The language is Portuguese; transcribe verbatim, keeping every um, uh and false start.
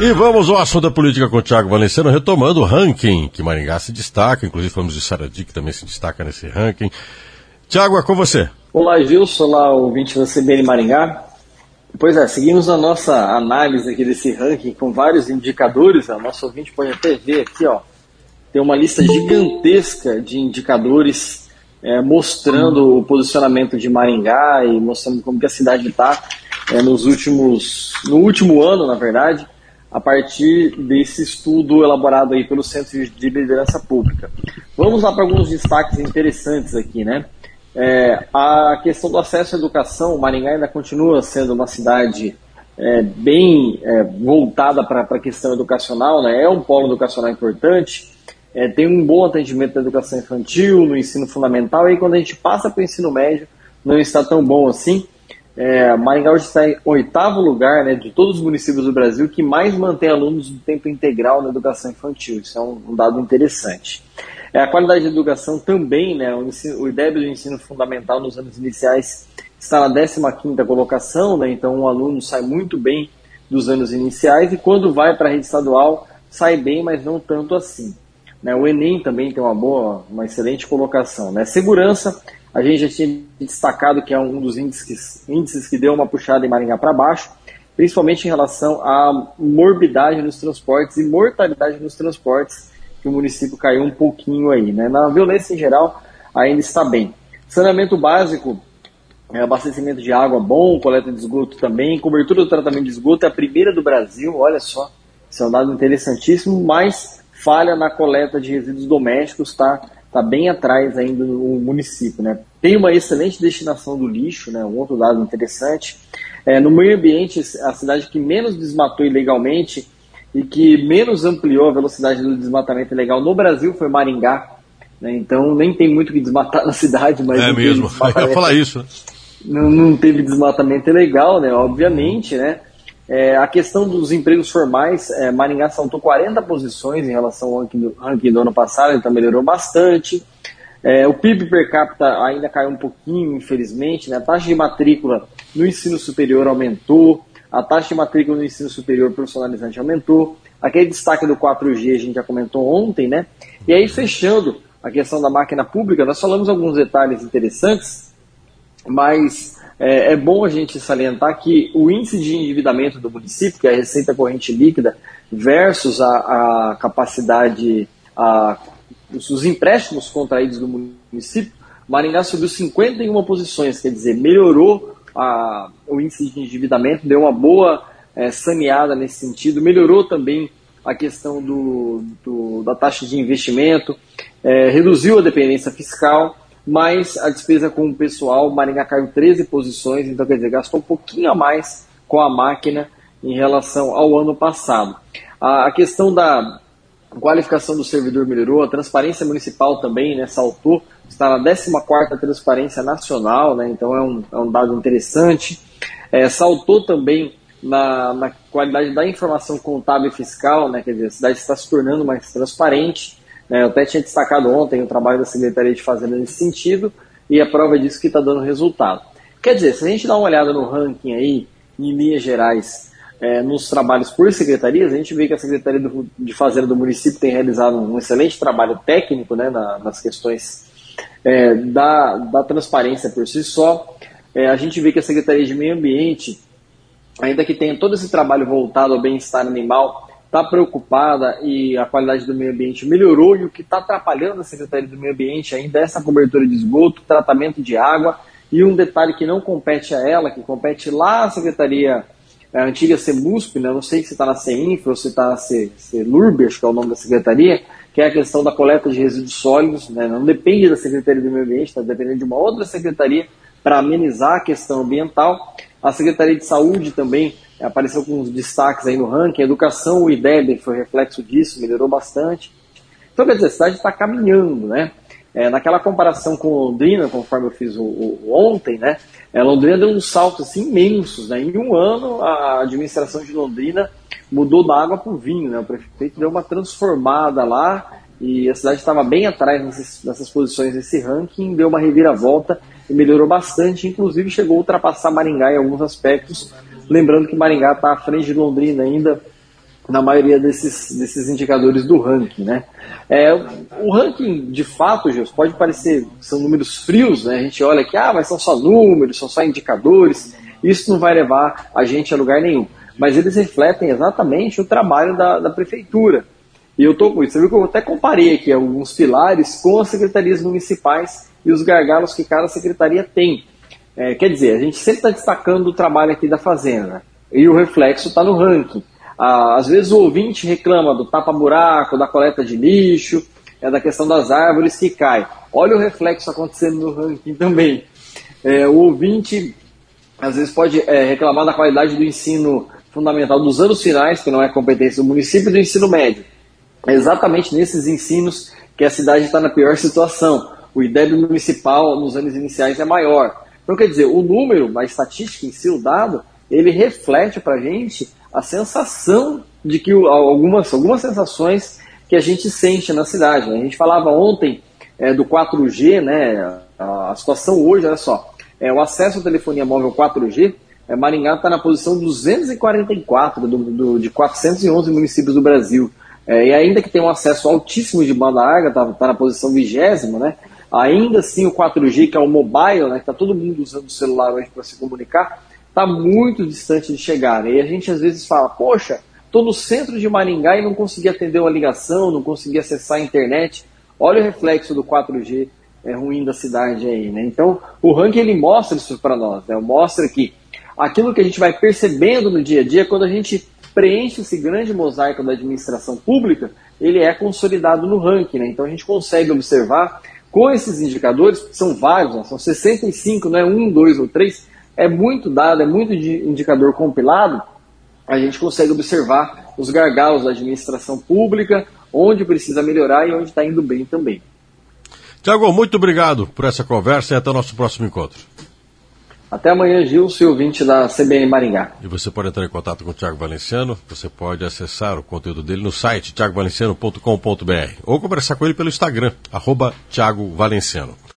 E vamos ao assunto da política com o Thiago Valenciano, retomando o ranking, que Maringá se destaca, inclusive falamos de Sarandi, que também se destaca nesse ranking. Thiago, é com você. Olá, Gilson, olá, ouvinte da C B N Maringá. Pois é, seguimos a nossa análise aqui desse ranking com vários indicadores. O nosso ouvinte pode até ver aqui, ó, tem uma lista gigantesca de indicadores é, mostrando o posicionamento de Maringá e mostrando como que a cidade está é, nos últimos, no último ano, na verdade, a partir desse estudo elaborado aí pelo Centro de Liderança Pública. Vamos lá para alguns destaques interessantes aqui, né? É, a questão do acesso à educação, Maringá ainda continua sendo uma cidade é, bem é, voltada para a questão educacional, né? É um polo educacional importante, é, tem um bom atendimento na educação infantil, no ensino fundamental, e aí quando a gente passa para o ensino médio, não está tão bom assim. É, Maringá hoje está em oitavo lugar, né, de todos os municípios do Brasil que mais mantém alunos de tempo integral na educação infantil. Isso é um, um dado interessante. É, a qualidade da educação também, né, o, ensino, o I D E B do ensino fundamental nos anos iniciais está na décima quinta colocação, né, então o aluno sai muito bem dos anos iniciais e quando vai para a rede estadual sai bem, mas não tanto assim. Né, o Enem também tem uma boa, uma excelente colocação. Né. Segurança, a gente já tinha destacado que é um dos índices, índices que deu uma puxada em Maringá para baixo, principalmente em relação à morbidade nos transportes e mortalidade nos transportes, que o município caiu um pouquinho aí. Né? Na violência em geral, ainda está bem. Saneamento básico, é, abastecimento de água bom, coleta de esgoto também, cobertura do tratamento de esgoto é a primeira do Brasil, olha só, isso é um dado interessantíssimo, mas falha na coleta de resíduos domésticos, tá? Está bem atrás ainda do município. Né? Tem uma excelente destinação do lixo, né? Um outro dado interessante. É, no meio ambiente, a cidade que menos desmatou ilegalmente e que menos ampliou a velocidade do desmatamento ilegal no Brasil foi Maringá. Né? Então, nem tem muito o que desmatar na cidade. Mas é mesmo, eu ia falar isso. Né? Não, não teve desmatamento ilegal, né? Obviamente, né? É, a questão dos empregos formais, é, Maringá saltou quarenta posições em relação ao ranking do, ranking do ano passado, então melhorou bastante. É, o P I B per capita ainda caiu um pouquinho, infelizmente. Né? A taxa de matrícula no ensino superior aumentou, a taxa de matrícula no ensino superior profissionalizante aumentou. Aquele destaque do quatro G a gente já comentou ontem, né? E aí, fechando a questão da máquina pública, nós falamos alguns detalhes interessantes, mas é, é bom a gente salientar que o índice de endividamento do município, que é a receita corrente líquida, versus a, a capacidade, a, os, os empréstimos contraídos do município, Maringá subiu cinquenta e uma posições, quer dizer, melhorou a, o índice de endividamento, deu uma boa é, saneada nesse sentido, melhorou também a questão do, do, da taxa de investimento, é, reduziu a dependência fiscal, mas a despesa com o pessoal, Maringá caiu treze posições, então quer dizer, gastou um pouquinho a mais com a máquina em relação ao ano passado. A, a questão da qualificação do servidor melhorou, a transparência municipal também, né, saltou, está na décima quarta transparência nacional, né, então é um, é um dado interessante. É, saltou também na, na qualidade da informação contábil e fiscal, né, quer dizer, a cidade está se tornando mais transparente. Eu até tinha destacado ontem o trabalho da Secretaria de Fazenda nesse sentido, e a prova disso que está dando resultado. Quer dizer, se a gente dá uma olhada no ranking aí, em linhas gerais, é, nos trabalhos por secretarias, a gente vê que a Secretaria do, de Fazenda do município tem realizado um excelente trabalho técnico, né, na, nas questões é, da, da transparência por si só. É, a gente vê que a Secretaria de Meio Ambiente, ainda que tenha todo esse trabalho voltado ao bem-estar animal, está preocupada e a qualidade do meio ambiente melhorou, e o que está atrapalhando a Secretaria do Meio Ambiente ainda é essa cobertura de esgoto, tratamento de água, e um detalhe que não compete a ela, que compete lá à Secretaria, a antiga CEMUSP, né? Não sei se está na CEINFRA ou se está na CELURB, acho que é o nome da secretaria, que é a questão da coleta de resíduos sólidos, né? Não depende da Secretaria do Meio Ambiente, está dependendo de uma outra secretaria para amenizar a questão ambiental. A Secretaria de Saúde também apareceu com uns destaques aí no ranking. A educação, o I D E B, que foi reflexo disso, melhorou bastante. Então, quer dizer, a cidade está caminhando, né? É, naquela comparação com Londrina, conforme eu fiz o, o, ontem, né? É, Londrina deu uns saltos assim, imensos, né? Em um ano, a administração de Londrina mudou da água para o vinho, né? O prefeito deu uma transformada lá e a cidade estava bem atrás nessas, nessas posições desse ranking, deu uma reviravolta e melhorou bastante, inclusive chegou a ultrapassar Maringá em alguns aspectos. Lembrando que Maringá está à frente de Londrina ainda na maioria desses, desses indicadores do ranking, né? É, o ranking, de fato, Gilson, pode parecer que são números frios, né? A gente olha que, ah, mas são só números, são só indicadores, isso não vai levar a gente a lugar nenhum. Mas eles refletem exatamente o trabalho da, da prefeitura. E eu tô com isso. Você viu que eu até comparei aqui alguns pilares com as secretarias municipais e os gargalos que cada secretaria tem. É, quer dizer, a gente sempre está destacando o trabalho aqui da Fazenda, e o reflexo está no ranking. Ah, às vezes o ouvinte reclama do tapa-buraco, da coleta de lixo, é, da questão das árvores que caem. Olha o reflexo acontecendo no ranking também. É, o ouvinte às vezes pode é, reclamar da qualidade do ensino fundamental dos anos finais, que não é competência do município, e do ensino médio. É exatamente nesses ensinos que a cidade está na pior situação. O I D E B municipal nos anos iniciais é maior. Então, quer dizer, o número, a estatística em si, o dado, ele reflete para a gente a sensação de que algumas, algumas sensações que a gente sente na cidade. Né? A gente falava ontem é, do quatro G, né? A situação hoje, olha só, é, o acesso à telefonia móvel quatro G, é, Maringá está na posição duzentos e quarenta e quatro do, do, de quatrocentos e onze municípios do Brasil. É, e ainda que tem um acesso altíssimo de banda larga, está tá na posição vigésima, né? Ainda assim o quatro G, que é o mobile, né, que está todo mundo usando o celular hoje para se comunicar, está muito distante de chegar. E a gente às vezes fala, poxa, estou no centro de Maringá e não consegui atender uma ligação, não consegui acessar a internet. Olha o reflexo do quatro G é, ruim da cidade aí, né? Então o ranking ele mostra isso para nós, né? Mostra que aquilo que a gente vai percebendo no dia a dia, quando a gente preenche esse grande mosaico da administração pública, ele é consolidado no ranking, né? Então a gente consegue observar com esses indicadores, que são vários, né? São sessenta e cinco, não é um, dois ou três, é muito dado, é muito de indicador compilado, a gente consegue observar os gargalos da administração pública, onde precisa melhorar e onde está indo bem também. Tiago, muito obrigado por essa conversa e até o nosso próximo encontro. Até amanhã, Gilson, ouvinte da C B N Maringá. E você pode entrar em contato com o Tiago Valenciano, você pode acessar o conteúdo dele no site tiago valenciano ponto com ponto b r ou conversar com ele pelo Instagram, arroba Tiago Valenciano.